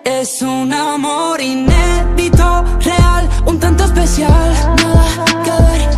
Es un amor inédito, real, un tanto especial. Nada que ver